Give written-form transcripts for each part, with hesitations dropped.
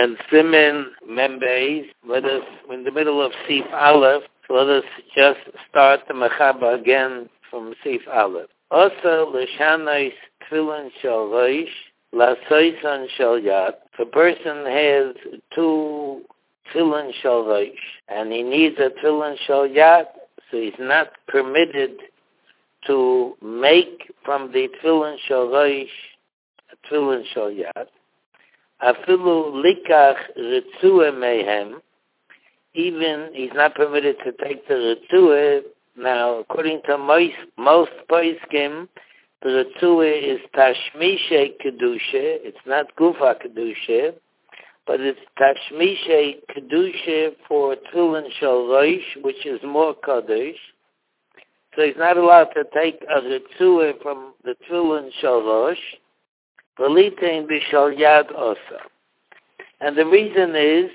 and Simen Membeis. Let us, in the middle of Sif Aleph, let us just start the Mechaba again from Sif Aleph. Also, L'shanais Tefillin Shel Rosh, L'soisan Shel Yad. If a person has two Tefillin Shel Rosh, and he needs a Tefillin Shel Yad, so he's not permitted to make from the Tefillin Shel Rosh a Tefillin Shel Yad. Afilu likach ritzua mehem. Even he's not permitted to take the ritzua. Now, according to most poskim, the ritzua is tashmishe kedusha. It's not gufa kedusha, but it's tashmishe kedusha for tefillin shel rosh, which is more kadosh. So he's not allowed to take a ritzua from the tefillin shel rosh. V'litein b'shel yad osa. And the reason is,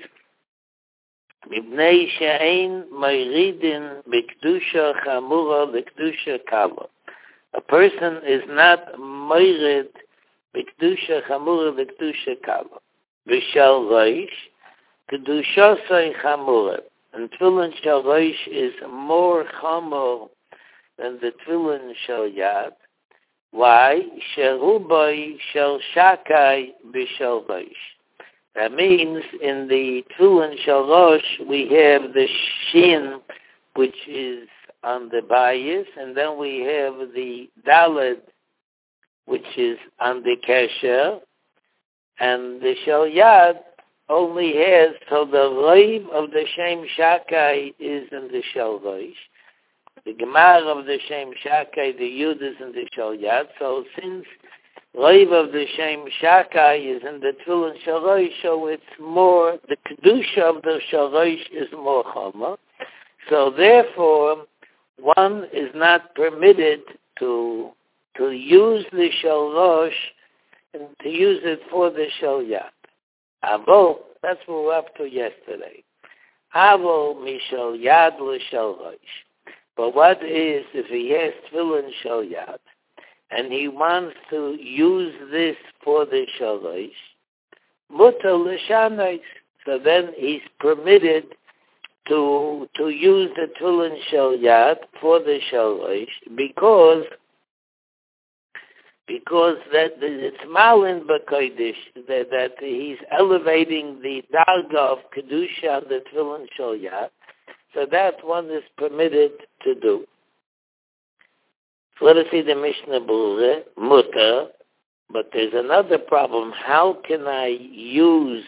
mibnei she'ein meiridin b'kedusha chamura l'kedusha kala. A person is not meirid b'kedusha chamura l'kedusha kala. B'shel rosh, kedushasei chamura. And tefillin shel rosh is more chamur than the tefillin shel yad. Why? Sherubai shel shakai b'shel rosh. That means in the tefillin shel rosh we have the shin, which is on the bayis, and then we have the daled, which is on the kesher, and the shel yad only has, so the reiv of the shem shakai is in the shel rosh. The Gemara of the Shem Shakai, the Yud is in the Shel Yad. So since Reiv of the Shem Shakai is in the Tefillin Shel Rosh, so it's more, the Kedusha of the Shel Rosh is more Chama. So therefore, one is not permitted to use the Shel Rosh and to use it for the Shel Yad. Avo, that's what we're up to yesterday. Avo Mishel Yad L'Shel Rosh. But what is, if he has tefillin shel yad, and he wants to use this for the shel rosh, mutar l'shanais, so then he's permitted to use the tefillin shel yad for the shel rosh, because that it's malin b'kodesh, that he's elevating the darga of kedusha on the tefillin shel yad. So that one is permitted to do. So let us see the Mishnah Berurah, mutar, but there's another problem. How can I use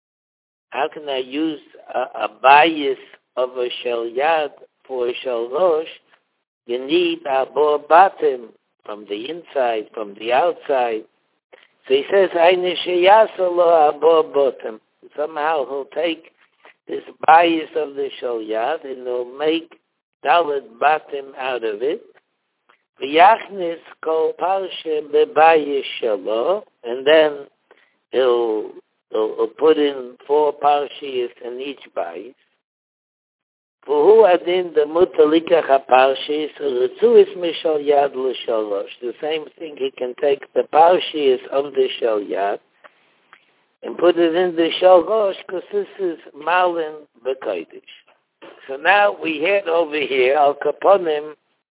a bias of a shel yad for a shel rosh? You need a bor batim from the inside, from the outside. So he says, "Eine sheyasalo a bor batim." Somehow he'll take this bias of the shel yad, and he'll make dalet batim out of it. V'yachnis kol parsha bebayis shelo, and then he'll put in 4 parshiyos in each bias. V'hu adin the mutar likach haparshiyos u'ritzuis mishel yad l'shel rosh. The same thing, he can take the parshiyos of the shel yad and put it in the shel rosh, because this is malin b'kodesh. So now we had over here al kaponim.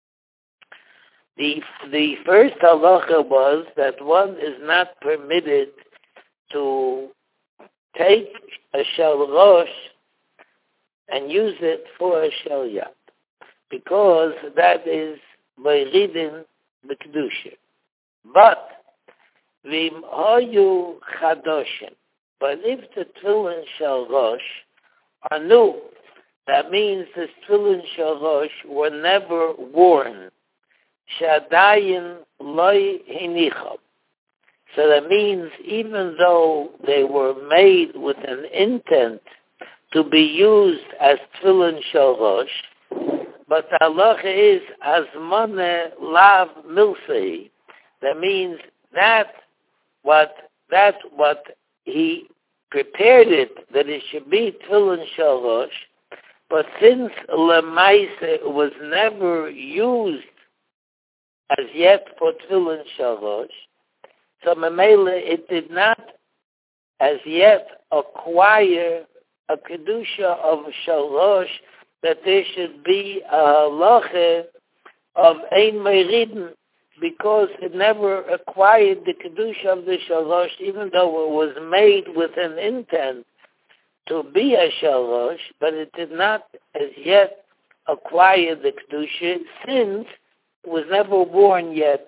The first halacha was that one is not permitted to take a shel rosh and use it for a shel yad, because that is meiridin b'kedusha. But v'im hayu chadoshin. But if the tefillin shel rosh are new, that means the tefillin shel rosh were never worn. Shadayin loy hinicham. So that means even though they were made with an intent to be used as tefillin shel rosh, but the halacha is azmane lav milsei. That means that what he prepared it, that it should be tefillin shel rosh, but since lemaise it was never used as yet for tefillin shel rosh, so memele it did not as yet acquire a kedusha of shalosh, that there should be a halacha of ein meridin, because it never acquired the kedusha of the shalosh, even though it was made with an intent to be a shalosh, but it did not as yet acquire the kedusha, since it was never born yet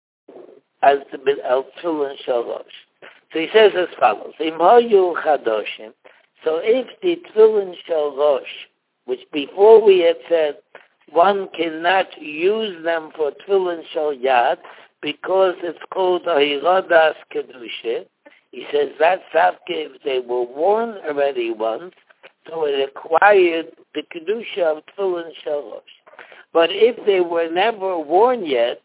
as the tefillin shalosh. So he says as follows: Im hayu chadoshim. So if the tefillin shalosh, which before we had said one cannot use them for tefillin shal yad because it's called a hiradas kedusha, he says that savke, if they were worn already once, so it acquired the kedusha of tefillin shalosh. But if they were never worn yet,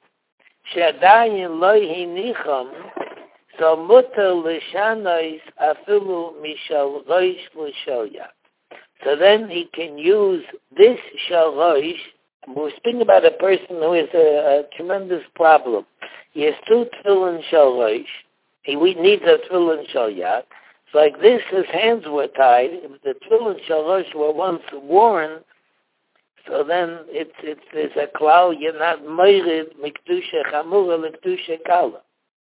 shadayin lo hinicham, so mutter l'shanais afilu mishal roish l'shal yad. So then he can use this shalosh. We're speaking about a person who has a tremendous problem. He has two tefillin shalosh. He needs a tefillin shal yad. It's like this, his hands were tied. If the tefillin shalosh were once worn, so then it's a klal, you're not meirid mikdusha chamura lekdusha kala.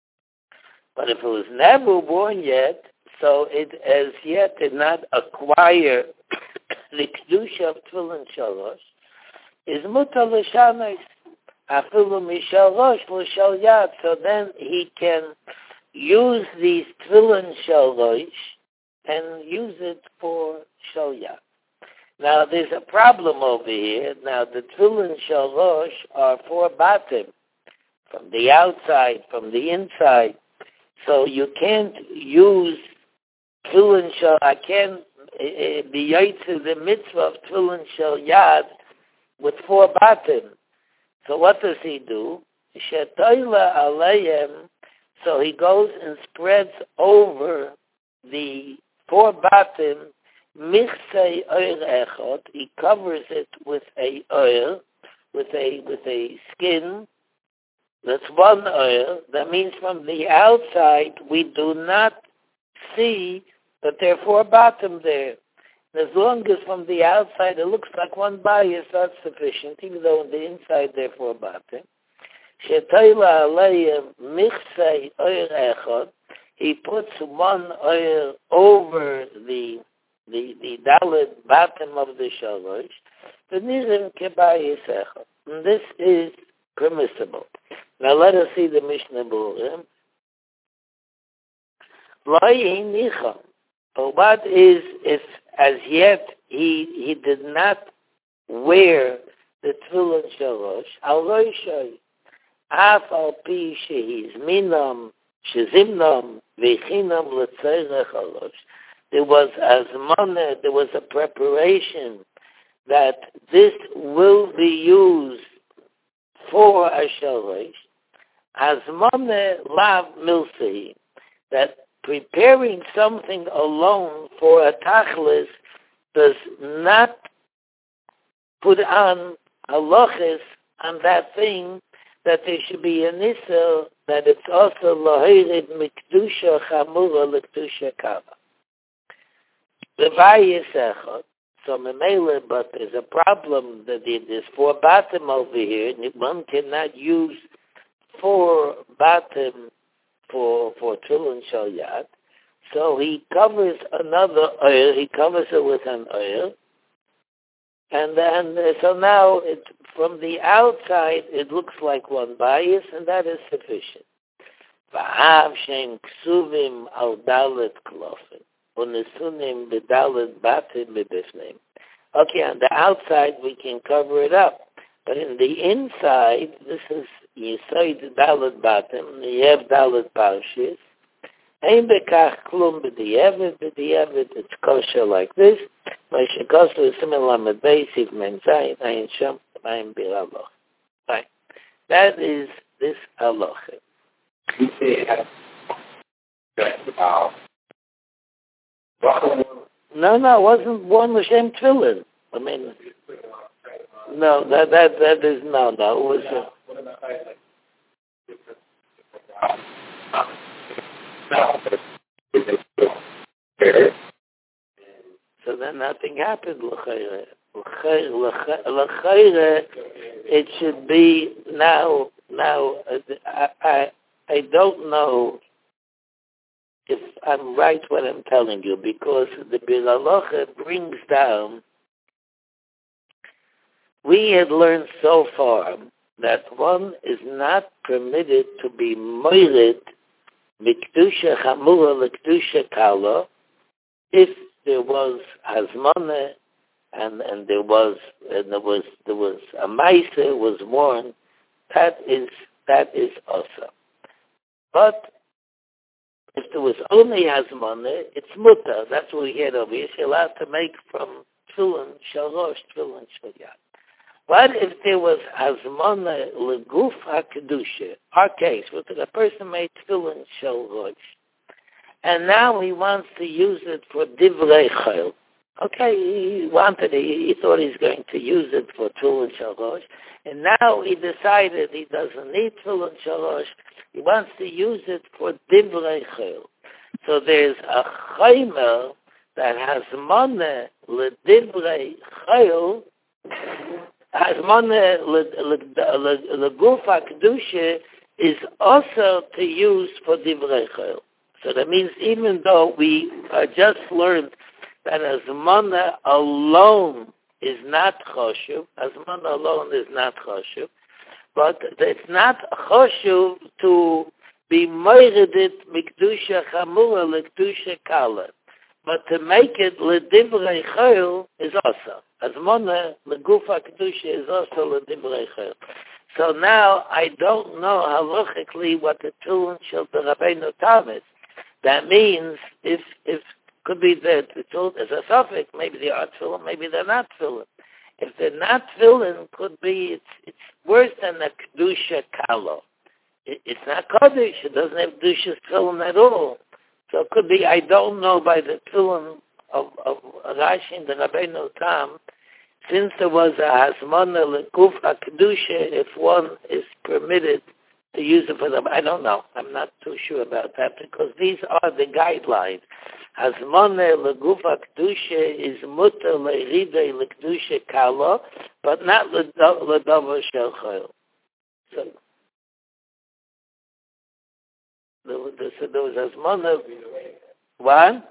But if it was never worn yet, so it as yet did not acquire the kedusha of tefillin shalosh, is mutar l'shanais afilu mishalosh l'shal yad. So then he can use these tefillin shalosh and use it for shal yad. Now there's a problem over here. Now the tefillin shalosh are for batim, from the outside, from the inside. So you can't use tefillin shal. I can't be yaitz the mitzvah of tefillin shal yad with four batim. So what does he do? Shetoila alayim. So he goes and spreads over the four batim michsei oil echot. He covers it with a oil, with a skin. That's one oil. That means from the outside we do not see that there are four batim there. And as long as from the outside it looks like one bias, that's sufficient, even though on the inside there are four batim. Shetoila alayim michsei oil echot. He puts one oil over the dalet batim of the shalosh. V'nizim kebayis echot. And this is permissible. Now let us see the Mishnah Berurah. Loi nicham. But what is if as yet he did not wear the tefillin shalosh? Al roishay af al pi shehiz minam shezimnam v'chinam l'tzorech halosh. There was azmana, there was a preparation that this will be used for a shalosh. Azmane lav milsi, that preparing something alone for a tachlis does not put on halachis on that thing, that there should be an issur, that it's also lahirid mikdusha chamura lekdusha kava. Levayis echot. So memele, but there's a problem that there's four batim over here, and one cannot use four batim for tefillin shal yad. So he covers another oil. He covers it with an oil, and then so now from the outside it looks like one bias, and that is sufficient. V'hav shem ksuvim al dalet klofim. Okay, on the outside we can cover it up, but in the inside, this is you say the dalet batim, you have dalet parshis. Ein bekach klum b'di'evet, it's kosher like this. My shekosu is similar lamed beisiv men zayin ayin sham ayin bir aloch. Right, that is this aloch. No, it wasn't one l'shem tefillin. I mean, no, that is no. It was. So then nothing happened, l'chayre. L'chayre, it should be now, I don't know if I'm right what I'm telling you, because the Bilalocha brings down, we had learned so far that one is not permitted to be moired mikdusha chamura l'kedusha kala if there was hazmana and there was a ma'aser was worn. That is also. But if there was only hazmana, it's muta. That's what we had over here. She's allowed to make from tefillin shalosh, tefillin shalyat. What if there was hazmana leguf hakedusha? Our case, where the person made tefillin shalosh, and now he wants to use it for divrei chayil. Okay, he thought he's going to use it for tefillin shalosh, and now he decided he doesn't need tefillin shalosh. He wants to use it for divrei chayil. So there's a chaymer that hazmana ledivrei chayil. Hazmana leguf hakedusha is also to use for divrei chayil. So that means even though we just learned that hazmana alone is not choshuv, but it's not choshuv to be moiredit mikdusha chamura lekdusha kala, but to make it ledivrei chayil is also. Hazmana leguf hakedusha is also ledivrei chayil. So now I don't know halachically what the tefillin shel Rabbeinu Tam is. That means if could be that the tefillin is a suffix, maybe they are tefillin, maybe they're not tefillin. If they're not tefillin, could be it's worse than a kedusha kalo. It's not kodesh. It doesn't have kedusha tefillin at all. So it could be, I don't know by the tefillin of Rashi and the Rabbeinu Tam, since there was a hazmana leguf hakedusha, if one is permitted to use it for them. I don't know. I'm not too sure about that, because these are the guidelines. Hazmana leguf hakedusha is mutar le'ridei lekdusha kala, but not ledavar shel chayil. So there was hazmana. What?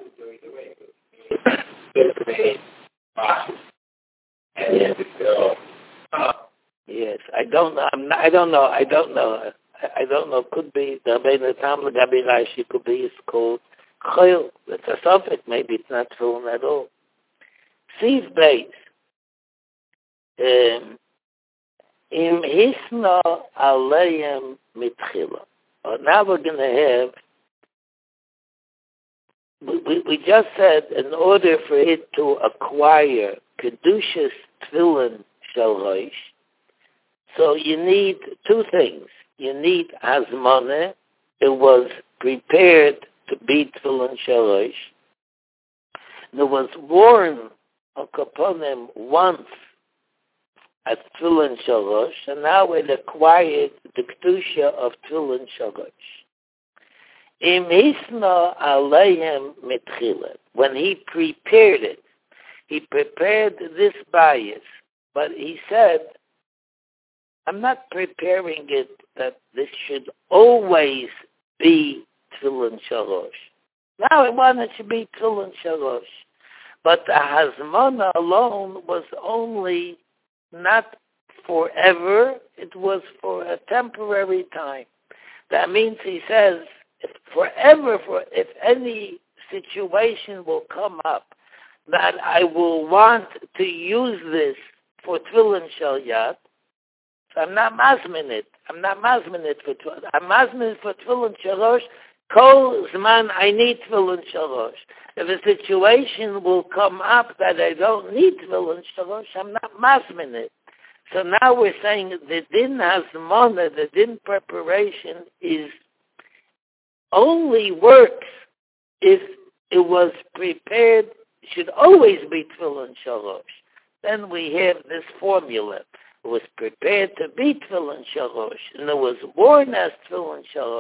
Yes, I don't know. I don't know. Could be the Rabbeinu Tam Gabi Rashi. Could be it's called chayil. It's a suffix. Maybe it's not tefillin at all. Siv Beis. Im hisna aleim mitchila. Now we're going to have. We just said in order for it to acquire kedushas tefillin shel rosh, so you need two things. You need hazmana. It was prepared to be tefillin shel rosh. It was worn upon him once at tefillin shel rosh, and now it acquired the kedusha of tefillin shel rosh. Im hisna aleihem mitchila. When he prepared it, he prepared this bias, but he said, I'm not preparing it that this should always be tefillin shel rosh. Now I want it to be tefillin shel rosh. But the hazmana alone was only not forever, it was for a temporary time. That means he says, if any situation will come up that I will want to use this for tefillin shalyat, so I'm not mazmin it. I'm mazmin for tefillin shalosh. Kol zman I need tefillin shalosh. If a situation will come up that I don't need tefillin shalosh, I'm not mazmin it. So now we're saying the din hazmana, the din preparation is only works if it was prepared, should always be tefillin shalosh. Then we have this formula. It was prepared to be tefillin shalosh, and it was worn as tefillin shalosh.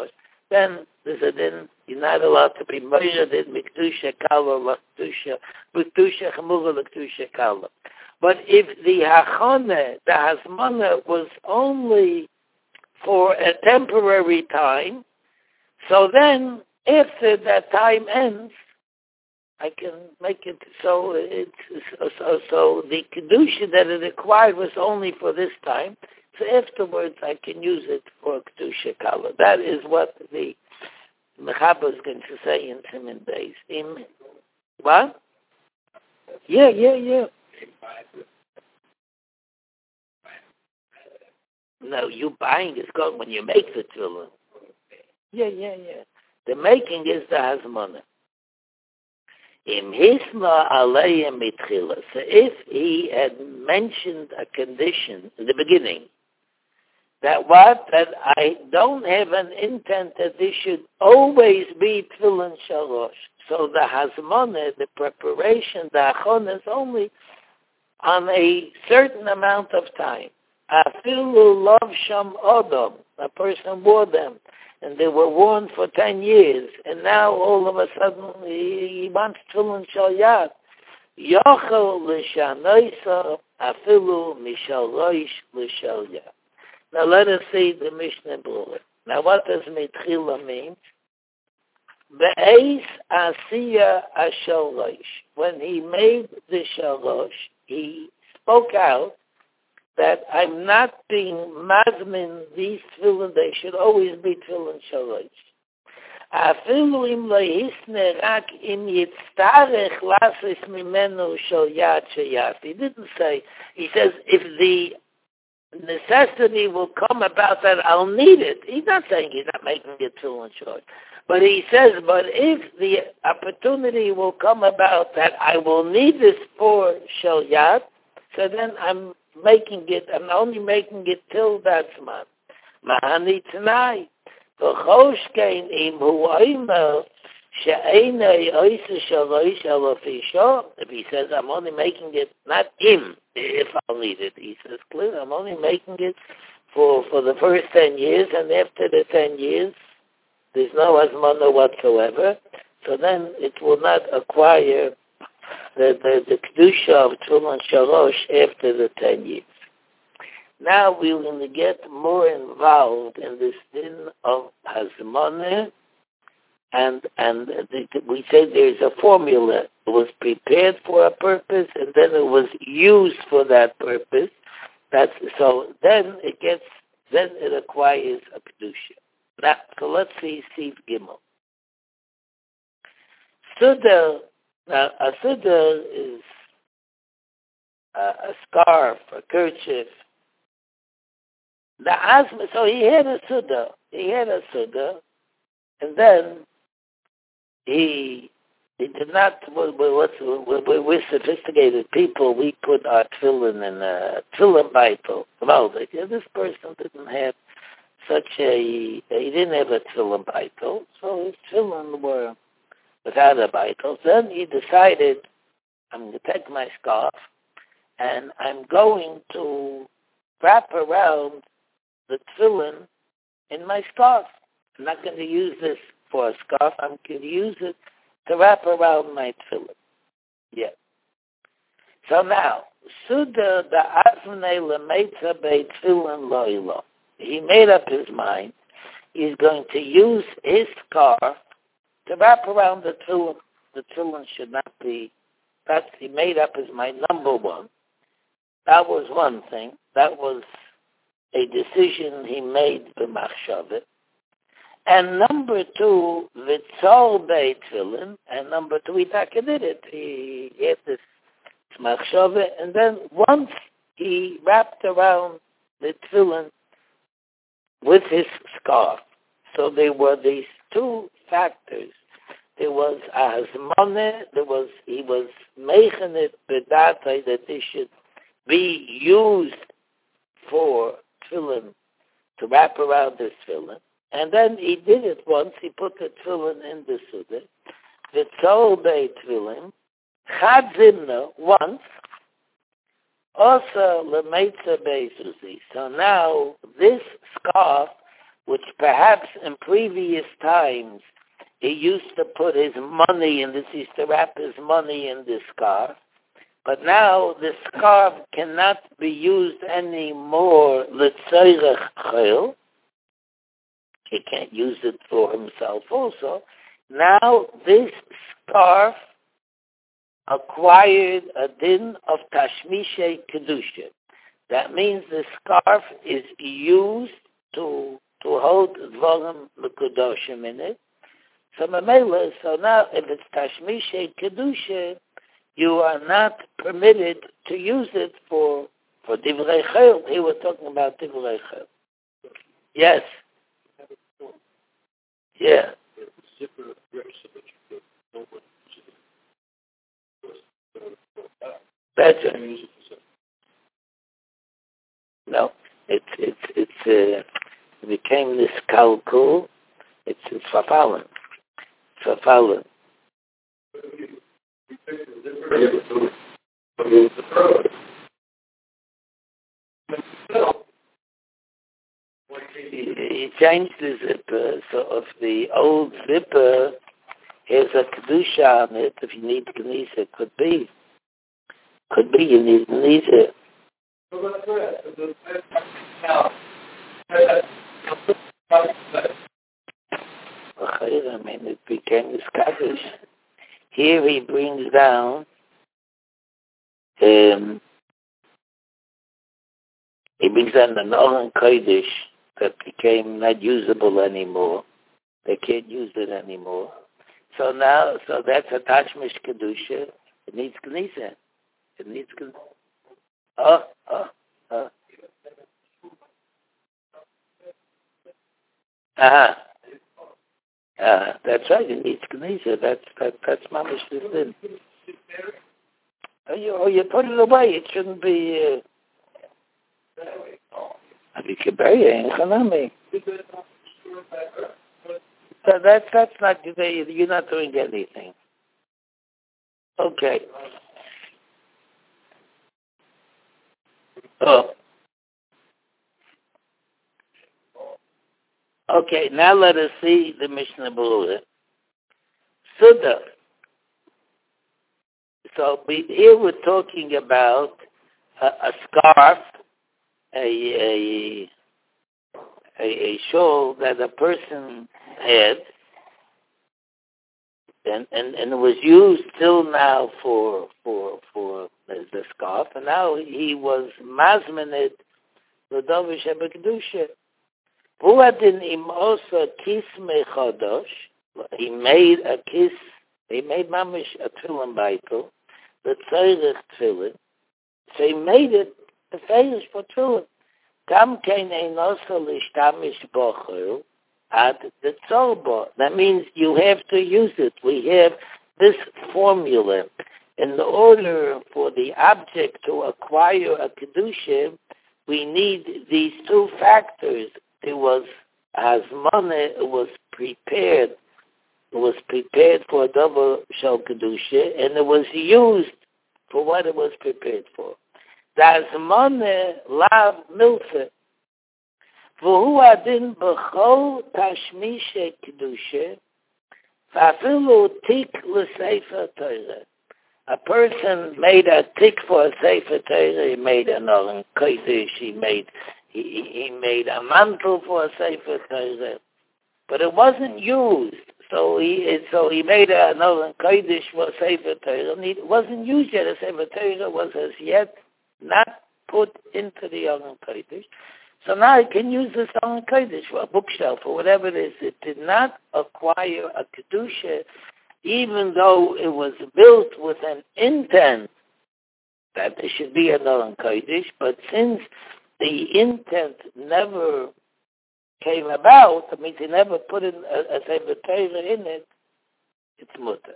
then there's a din, you're not allowed to be moired in Mikdusha Kala, Mikdusha Chamura, Mikdusha Kala. But if the Hachone, the Hazmana, was only for a temporary time, so then after that time ends, I can make it so so the Kedusha that it acquired was only for this time. So afterwards I can use it for Kedusha Kala. That is what the Mechaber is going to say in Siman Beis. What? Yeah. No, you buying is good when you make the tefillin. Yeah. The making is the hazmana. Im hisma aleya mitchila. So if he had mentioned a condition in the beginning, that I don't have an intent that this should always be tefillin shalosh. So the hazmana, the preparation, the achon is only on a certain amount of time. Afilu love sham odom. A person wore them, and they were worn for 10 years, and now all of a sudden he wants tefillin shal yad. Yochel l'shanoisa afilu mishal roish l'shal yad. Now let us see the Mishnah Berurah. Now what does mitchila mean? Be'ez asiya ashal roish. When he made the shalosh, he spoke out that I'm not being mazmin these tefillin, they should always be tefillin shalosh. Afilu im lehisne rak im yitztarech lasis mimenu shal yad sheyat. He didn't say, he says, if the necessity will come about that I'll need it. He's not saying he's not making it tefillin shalosh. But he says, but if the opportunity will come about that I will need this for shal yad, so then I'm only making it till that month. Mahani Tanai. If he says, I'm only making it, not him, if I'll need it, he says, clear, I'm only making it for the first 10 years, and after the 10 years, there's no hazmana whatsoever, so then it will not acquire the kedusha of tefillin shalosh after the 10 years. Now we're going to get more involved in this din of hazmana, and we say there's a formula. It was prepared for a purpose, and then it was used for that purpose. Then it acquires a kedusha. Now, so let's see Siv Gimel. Sudar. Now, a sudar is a scarf, a kerchief. The asma, so he had a sudar, and then he did not. We're sophisticated people. We put our tefillin in a tefillin baitel. Well, this person didn't have he didn't have a tefillin baitel, so his tefillin were without a baitel. Then he decided, I'm going to take my scarf and I'm going to wrap around the tefillin in my scarf. I'm not going to use this for a scarf. I'm going to use it to wrap around my tefillin. Yeah. So now, Suda the Azmei Lemeitza Bei Tefillin Loilo. He made up his mind. He's going to use his scarf to wrap around the tefillin. The tefillin should not be. He made up his mind. Number one. That was one thing. That was a decision he made b'machshavah. And number two, v'tzol bei tefillin. And number two, he did it. He had this machshavah. And then once he wrapped around the tefillin with his scarf. So there were these two factors. There was a hazmane, he was making it b'datay that they should be used for tefillin, to wrap around this tefillin. And then he did it once, he put the tefillin in the suda, the tzol bei tefillin, chad zimna, once, also lemeitza bei suzi. So now this scarf which perhaps in previous times he used to put his money in this, he used to wrap his money in this scarf. But now the scarf cannot be used anymore l'tzoirech chil. He can't use it for himself also. Now this scarf acquired a din of tashmishe kedusha. That means the scarf is used to hold dvarim l'kedoshim in it. So now if it's tashmishe kedusha, you are not permitted to use it for divrei chayil. He was talking about divrei chayil. Yes. Yeah. That's it. No, it became this kalkul. It's verfallen. Verfallen. He changed the zipper, so if the old zipper has a kedusha on it, if you need Knesset, could be you need Knesset. I mean, it became this kaddish. Here he brings down the Nolan Kodesh that became not usable anymore. They can't use it anymore. So that's a Tashmish Kedusha. It needs Knesset. It needs Knesset. That's right. It needs Knesset. That's mamish this thing. You put it away. It shouldn't be. So that's not. You're not doing anything. Okay. Oh. Okay, now let us see the Mishnah Berurah. Suda. So here we're talking about a scarf, a shawl that a person had, and it was used till now for the scarf, and now he was mazmenet l'davar shebekdusha. Buadin im osa kis mechadosh. He made a kiss. He made mamish a tefillin baitel, the tzorich tefillin. So he made it the fetish for tefillin. Gam kein ein osa l'shtamish bochel ad the tzorbo. That means you have to use it. We have this formula. In order for the object to acquire a kedusha, we need these two factors. It was hazmana. It was prepared. It was prepared for a double shel kedusha, and it was used for what it was prepared for. The hazmana lav milsa. V'hu adin b'chol tashmishe kedusha. V'afilu tik l'sefer Torah. A person made a tik for a sefer Torah. He made an Aron Kodesh. He made a mantle for a sefer Torah, but it wasn't used. So he made an Aron Kodesh for a sefer Torah. And it wasn't used yet. A sefer Torah was as yet not put into the Aron Kodesh. So now he can use this Aron Kodesh for a bookshelf or whatever it is. It did not acquire a kedusha, even though it was built with an intent that there should be an Aron Kodesh. But since the intent never came about, I mean, they never put in a sefer Torah in it, it's mutter.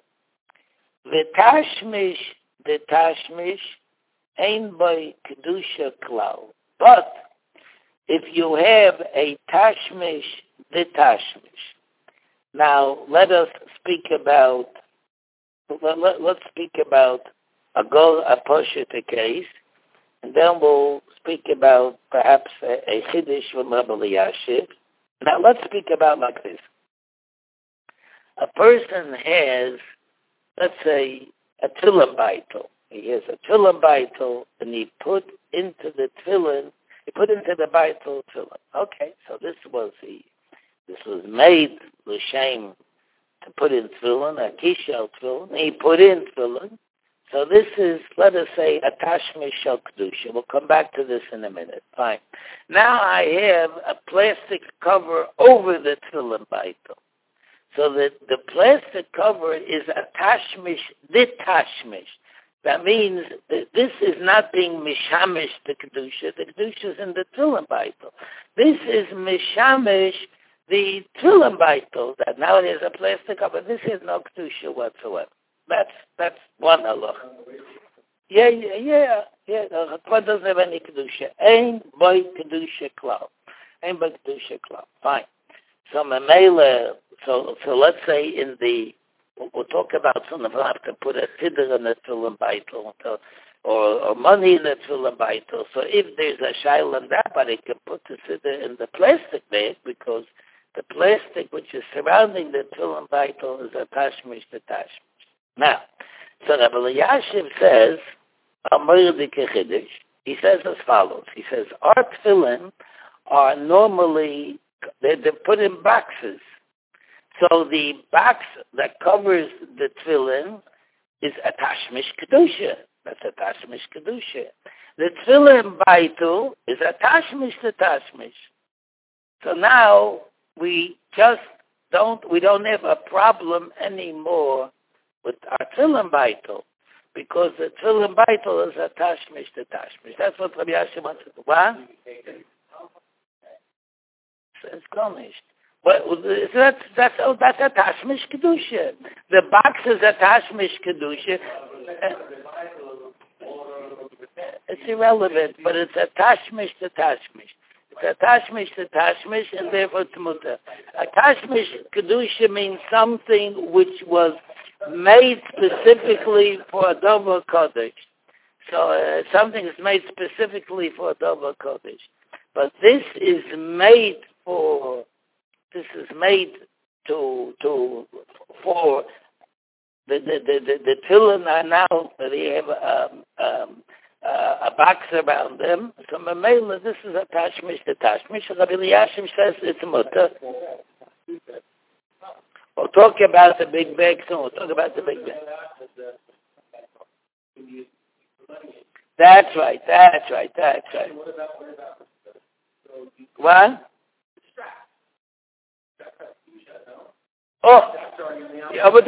The tashmish, ain't by kedusha klal. But if you have a tashmish, the tashmish. Now let's speak about a Poshet case, and then we'll speak about perhaps a Chiddush from Rabbi Elyashiv, Now let's speak about like this. A person has, let's say, a tefillin baitel. He has a tefillin baitel, and he put into the baitel tefillin. Okay, so this was made l'shem to put in tefillin, a kishel tefillin. He put in tefillin. So this is, let us say, a tashmish shel kedusha. We'll come back to this in a minute. Fine. Now I have a plastic cover over the tefillin baitel. So the plastic cover is a tashmish, ditashmish. That means that this is not being mishamish the kedusha. The kedusha is in the tefillin baitel. This is mishamish the tefillin baitel. That now it is a plastic cover. This is no kedusha whatsoever. That's one halacha. Yeah. The Chacham doesn't have any kedusha. Ein by kedusha klal. Fine. So Mamela. So let's say we'll talk about something. We'll have to put a siddur in the tefillin baitel, or money in the tefillin baitel. So if there's a shaila on that, but it can put the siddur in the plastic bag, because the plastic which is surrounding the tefillin baitel is a tashmish to tashmish. Now, so Rabbi Elyashiv says, he says as follows. He says, our tefillin are normally, they're put in boxes. So the box that covers the tefillin is a tashmish kedusha. That's a tashmish kedusha. The tefillin baitul is a tashmish to tashmish. So now we don't have a problem anymore with our tefillin baitul, because the tefillin baitul is a tashmish to tashmish. That's what Rabbi Yashem wants to do. What? It's garnished. But that's a tashmish kedusha. The box is a tashmish kedusha. It's irrelevant, but it's a tashmish to tashmish. It's a tashmish to tashmish, and therefore it's muta. A tashmish kedusha means something which was made specifically for a davar kodesh. So something is made specifically for a davar kodesh. But this is made for the tefillin are now, they have a box around them. So Mamela, this is a tashmish to tashmish. Rabbi Elyashiv says it's muta. We'll talk about the big bag soon. That's right. What? Oh, yeah, but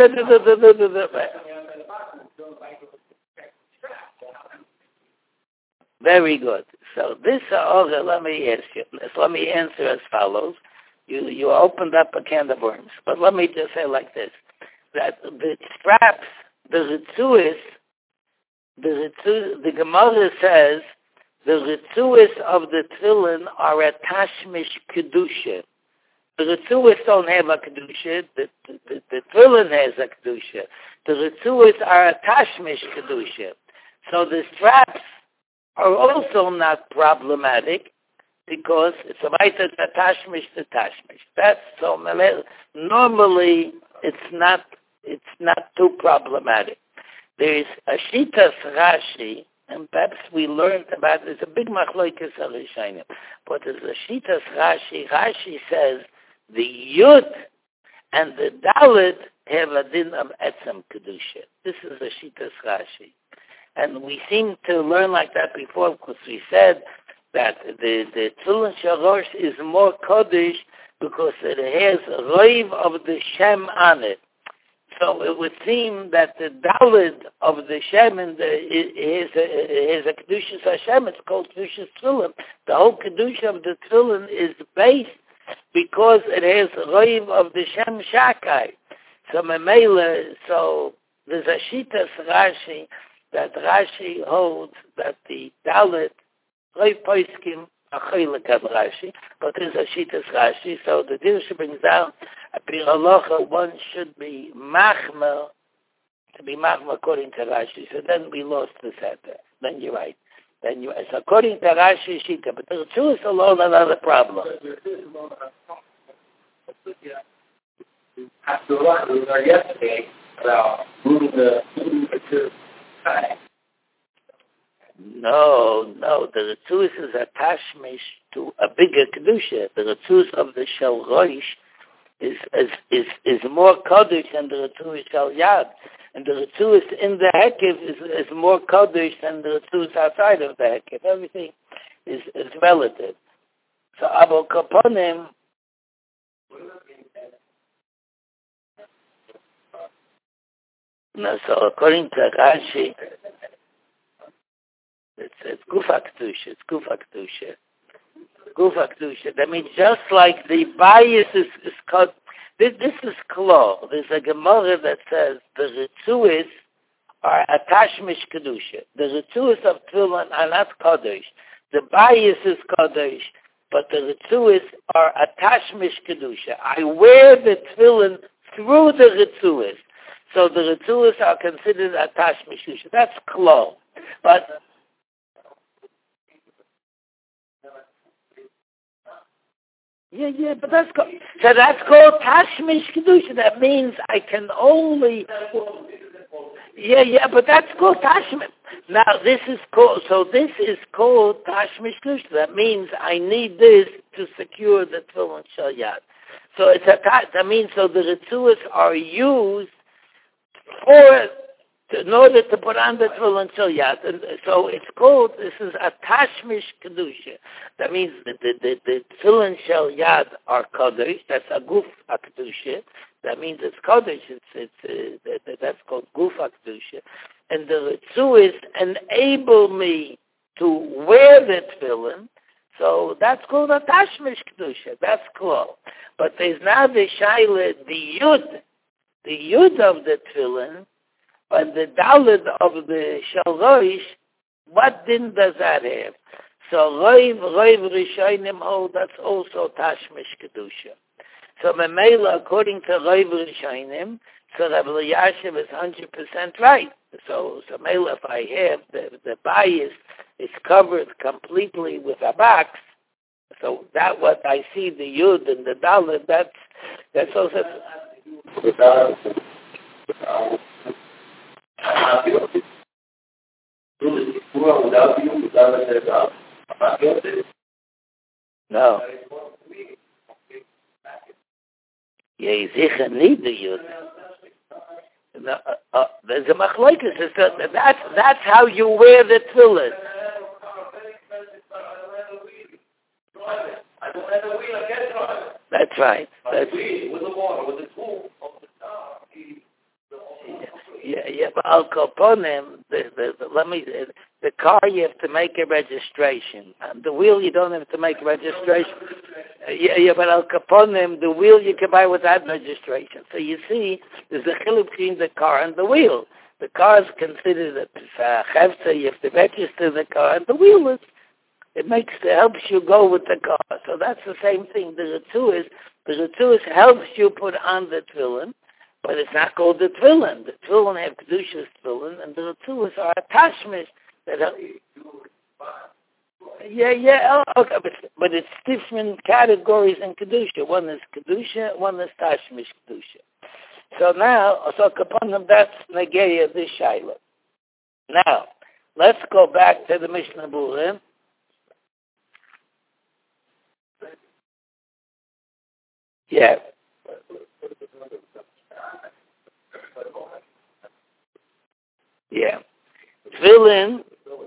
very good. So this, let me answer as follows. You opened up a can of worms, but let me just say like this: that the straps, the Gemara says the ritzuis of the tefillin are a tashmish kedusha. The ritzuis don't have a kedusha. The tefillin has a kedusha. The ritzuis are a tashmish kedusha. So the straps are also not problematic, because it's a tashmish to tashmish. That's so. Normally, it's not too problematic. There is a shitas Rashi, and perhaps we learned about. There's a big machlokes Rishonim, but there's a shitas Rashi. Rashi says the Yud and the Dalet have a din of etzem kedusha. This is a shitas Rashi, and we seem to learn like that before, because we said that the tefillin shalosh is more kodesh because it has roiv of the Shem on it. So it would seem that the Dalet of the Shem is a Kedushas Hashem. It's called Kedushas Tefillin. The whole Kedusha of the Tefillin is based because it has roiv of the Shem Shakai. So Memela, so there's a Shitas Rashi that Rashi holds that the Dalet Roiv Poiskim Achilik of Rashi, but there's a Shitas Rashi. So the Dirsha brings down a Piralocha, one should be Machma, to be Machma according to Rashi. So then we lost the Seta. Then you're right. So according to Rashi, Shita, but the Ritzuis alone another problem. after a while, we learned yesterday about moving the side. No, the Ritzuis is attachment to a bigger Kedusha. The Ritzuis of the Shel Roish is more Kodesh than the Ritzuis Shel Yad. And the Ritzuis in the Hekev is more Kodesh than the Ritzuis outside of the Hekev. Everything is relative. So Abel Kaponim, no, so according to Rashi, it's Gufa Kedusha. That means just like the bias is called, this is Klo. There's a Gemara that says the Ritzuis are Atashmish Kedusha. The Ritzuis of Tefillin are not Kodesh. The bias is Kodesh, but the Ritzuis are Atashmish Kedusha. I wear the Tefillin through the Ritzuis. So the Ritzuis are considered Atashmish Kedusha. That's Klo. But but that's called Tashmish Kedusha. That means I can only. But that's called Tashmish. Now this is called Tashmish Kedusha. That means I need this to secure the Tefillin Shel Yad. So that means so the Ritzuis are used in order to put on the Tefillin Shel Yad. And so it's called, this is a Tashmish Kedusha. That means the Tefillin Shel Yad are Kodesh. That's a Guf HaKedusha. That means it's Kodesh. That's called Guf HaKedusha. And the Ritzuis enable me to wear the Tefillin. So that's called a Tashmish Kedusha. That's cool. But there's now the Shaila, the Yud of the Tefillin, but the Daled of the Shel Roish, what din does that have? So Roiv Rishonim hold that's also Tashmish Kedusha. So Memela, according to Roiv Rishonim, so Rabbi Elyashiv is 100% right. So Memela, if I have the bias is covered completely with a box, so that what I see the Yud and the Daled, that's also. No. You sicher need the Yud. No, there's a machlokes. That's how you wear the tefillin. That's right. But Al Kaponim, the car you have to make a registration. The wheel you don't have to make a registration. But Al Kaponim, the wheel you can buy without registration. So you see, there's a chiluk between the car and the wheel. The car is considered a chevta, you have to register the car, and the wheel is, helps you go with the car. So that's the same thing. The Ritzuis helps you put on the tefillin, but it's not called the tefillin. The tefillin have Kedusha's tefillin, and the Ritzuis are attachments that help. Okay, but it's different categories in Kedusha. One is Kedusha, one is Tashmish Kedusha. So now, upon them, that's Negeya, this Shaila. Now, let's go back to the Mishnah Berurah. Yeah. Yeah. Tefillin.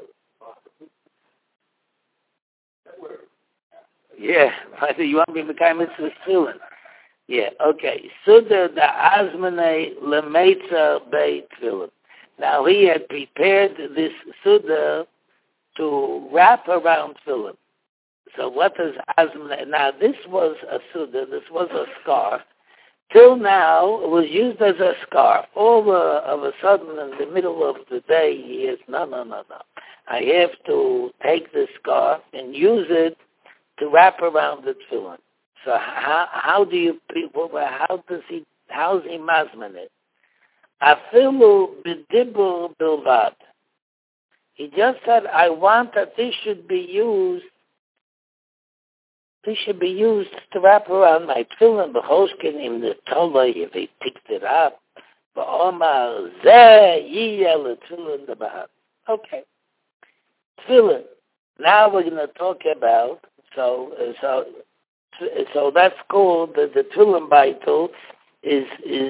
Yeah. You want me to become mitzvah tefillin? Yeah. Okay. Suda the Azmane Lemeitza Bei Tefillin. Now he had prepared this Suda to wrap around tefillin. So what is Azmane? Now this was a Suda. This was a scarf. Till now, it was used as a scarf. All of a sudden, in the middle of the day, he is, no. I have to take the scarf and use it to wrap around the tefillin. So how is he mazman it? Afilu b'dibur bilvad. He just said, I want that this should be used This should be used to wrap around my tefillin. B'choskin im the Torah, if they picked it up. B'omar zeh yiyeh l'tefillin d'bahar. Okay. Tefillin. Now we're going to talk about, so that's called, the tefillin baitel is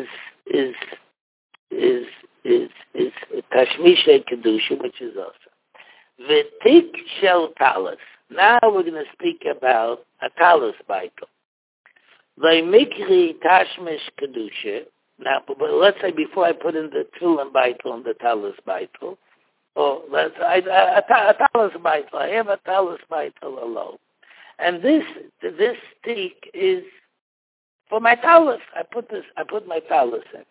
Tashmisha Kedusha, which is awesome. V'tik shel talis. Now we're going to speak about a talis baitel. V'mikri tashmish Kedusha. Now, let's say before I put in the tefillin baitel and the talis baitel, or a talis baitel. I have a talis baitel alone, and this stick is for my talis. I put my talis in.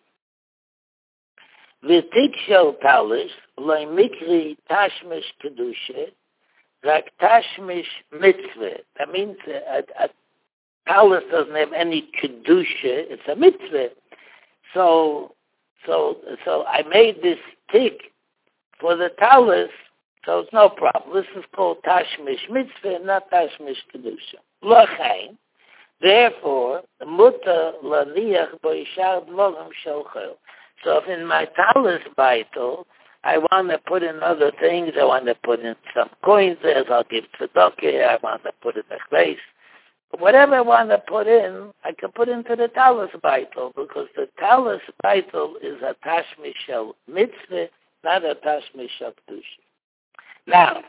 V'tik shel talis loy mikri tashmish kedusha rak tashmish mitzvah. That means a talis doesn't have any kedusha. It's a mitzvah. So I made this stick for the talis, so it's no problem. This is called tashmish mitzvah, not tashmish kedusha. L'chain, therefore, muta laniach b'ishar dvarim shel chol. So if in my talis baitel, I want to put in other things, I want to put in some coins there, I'll give tzedakah, I want to put in a place. Whatever I want to put in, I can put into the talis baitel, because the talis baitel is a tashmish shel mitzvah, not a tashmish shel kedusha. Now,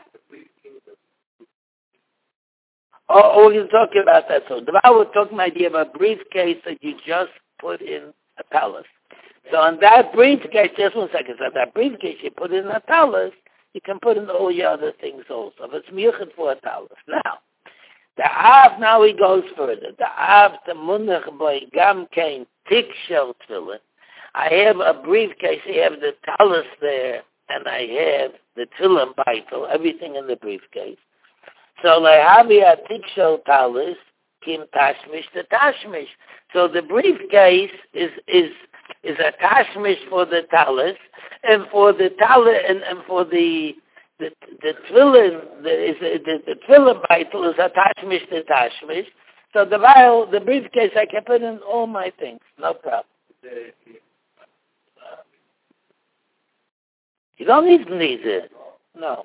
we're going to talk about that. So, now we're talking idea of a briefcase that you just put in a talis. So, on that briefcase, just 1 second, so that briefcase you put in a talis, you can put in all your other things also. But it's miyuchet for a talis. Now, the Av, now he goes further. The Av, the munach boy, gam kein tik shel tefillin. I have a briefcase, I have the talis there, and I have the tefillin baitel, everything in the briefcase. So, lehavi a tik shel talis, kim tashmish the tashmish. So the briefcase is a tashmish for the talis, and for the talis, and for the tefillin, the tefillin baitel is a tashmish the tashmish. So the briefcase, I can put in all my things, no problem. You don't even need it. No.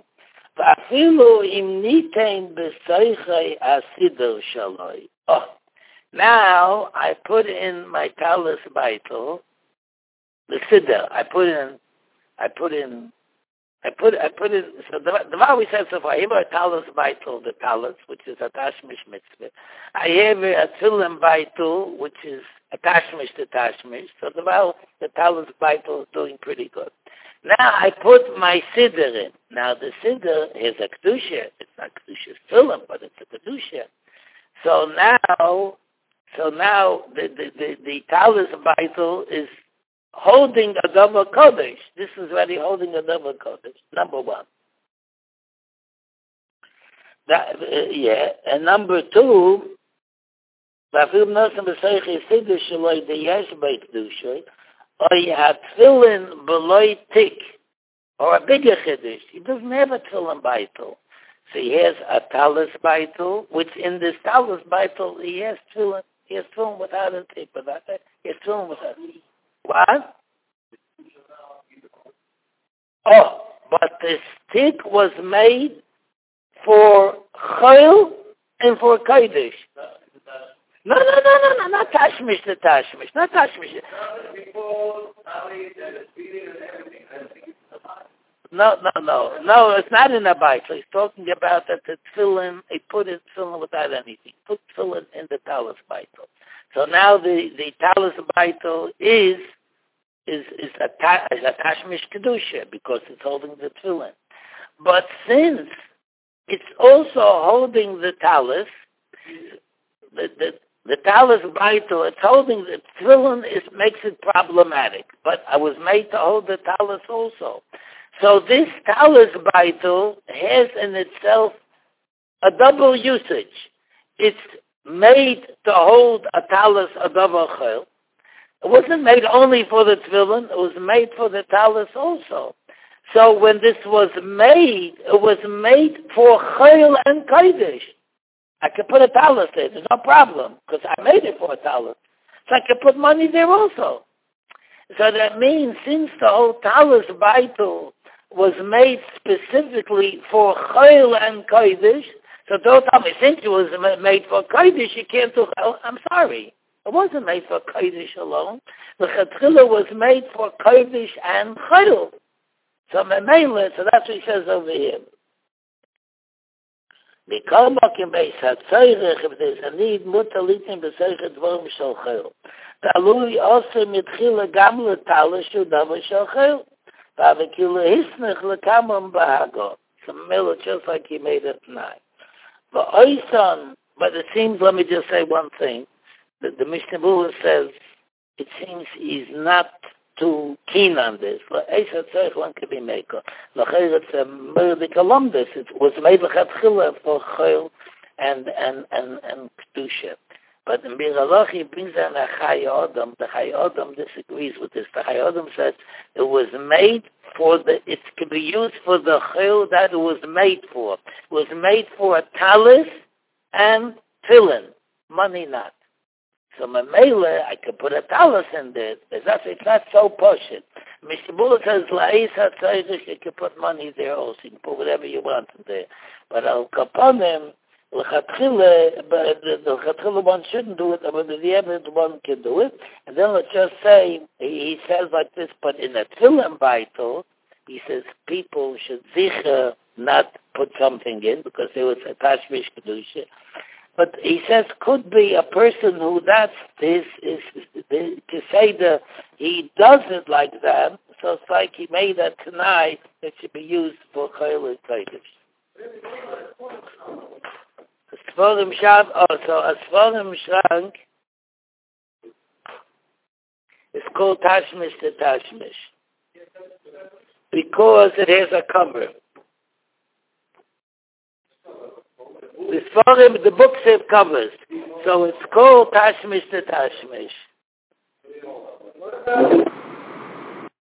Now I put in my talis baitel, the siddur. I put in. So the way we said so far, I have a talis baitel, the talis, which is a tashmish mitzvah. I have a tefillin baitel, which is a tashmish to tashmish. So the talis baitel is doing pretty good. Now I put my siddur in. Now the siddur is a kedusha. It's not kedusha's tefillin, but it's a kedusha. So now the talis baitel is holding a davar kodesh. This is already holding a davar kodesh. Number one. And number two, or you have tefillin below tik, or a bigger chiddush. He doesn't have a tefillin baitel. So he has a talis baitel, which in this talis baitel, he has tefillin. He has tefillin without a tik, he has tefillin without a tik. What? Oh, but the stick was made for chayil and for kodesh. No, not tashmish the tashmish, not tashmish. No, it's not in the Bible. He's talking about that the tefillin, he put his tefillin without anything. Put tefillin in the talis baitel. So now the talis baitel is a tashmish kedusha because it's holding the tefillin. But since it's also holding the talis, the talis baitel, it's holding the tefillin, makes it problematic. But I was made to hold the talis also. So this talis baitel has in itself a double usage. It's made to hold a talis adavar chayil. It wasn't made only for the tefillin, it was made for the talis also. So when this was made, it was made for chayil and kodesh. I could put a talus there. There's no problem because I made it for a talus. So I could put money there also. So that means since the whole talus baitul was made specifically for chayil and kodesh, so don't tell me since it was made for kodesh, you can't do chayil. I'm sorry. It wasn't made for kodesh alone. The chatchila was made for kodesh and chayil. So memele, so that's what he says over here. If there's a need, mutalitim b'seichet dvorim shel chayil. Talui also mitchila gam l'tala shu davar shel chayil. V'avikila hisnech l'kamam b'hago. So memele, just like he made it tonight. But it seems, let me just say one thing. The Mishnah Berurah says, it seems he's not too keen on this. One could be maker. It's a murder Columbus. It was made l'chatchila for chayil and kedusha. But in Bir Halach, he brings down a Chai Adam. The Chai Adam disagrees with this. The Chai Adam says it was made it could be used for the chayil that it was made for. It was made for a talis and tefillin, money not. So Mamela, I could put a talus in there. It's not so pushing. Mr. Berurah says, La'is HaTzayrich, you can put money there also. You can put whatever you want in there. But Al Kaponim, the L'chatchila one shouldn't do it, but the other one can do it. And then let's just say, he says like this, but in a tefillin baitul, he says people should sicher not put something in, because there was a tashmish kedusha. But he says could be a person who that's this is to say that he does it like that. So it's like he made a tanai that should be used for chayil and kodesh. So a Sforim Shrank is called Tashmish to Tashmish because it has a cover. The Sforim, the books have covers, so it's called Tashmish to Tashmish.